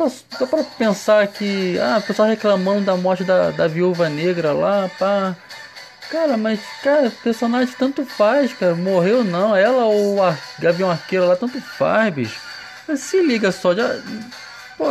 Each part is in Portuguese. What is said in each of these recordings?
só pra pensar que, o pessoal reclamando da morte da Viúva Negra lá, pá. Cara, mas, cara, personagem tanto faz, cara. Morreu não, ela ou o Gavião Arqueiro lá, tanto faz, bicho. Mas se liga só, já. Pô,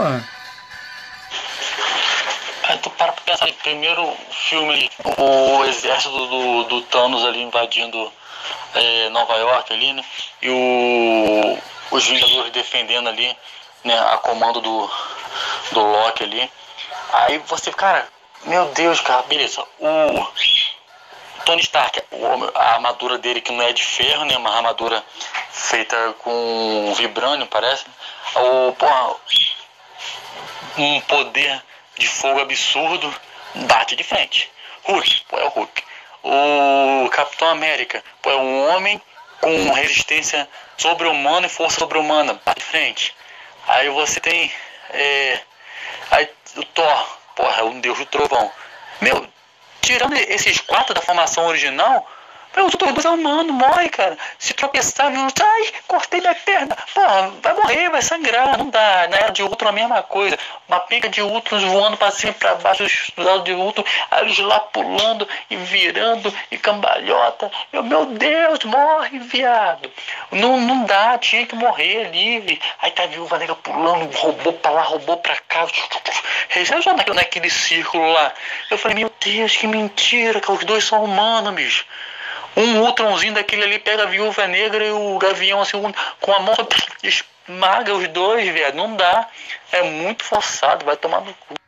Aí tu para pra pensar, primeiro filme ali, o exército do Thanos ali invadindo Nova York ali, né? E os Vingadores defendendo ali, né? A comando do Loki ali. Aí você, cara, meu Deus, cara, beleza. O Tony Stark, a armadura dele que não é de ferro, né? Uma armadura feita com vibrânio, parece. Porra, um poder de fogo absurdo, bate de frente. Hulk, pô, é o Hulk. O Capitão América, pô, é um homem com resistência sobre-humana e força sobre-humana, bate de frente. Aí você tem aí o Thor, porra, é um deus do trovão. Meu, tirando esses quatro da formação original, meu, os outros dois é humano, morre, cara. Se tropeçar, viu? Ai, cortei minha perna. Porra, vai morrer, vai sangrar. Não dá. Na era de Ultron a mesma coisa. Uma pinga de Ultron voando pra cima e pra baixo do lado de Ultron. Aí eles lá pulando e virando e cambalhota. Meu Deus, morre, viado. Não dá, tinha que morrer ali. Aí tá a Viúva Negra pulando, roubou pra lá, roubou pra cá. Já naquele círculo lá. Eu falei, meu Deus, que mentira, que os dois são humanos, bicho. Um Ultronzinho daquele ali pega a Viúva Negra e o Gavião assim, com a mão esmaga os dois, velho. Não dá. É muito forçado, vai tomar no cu.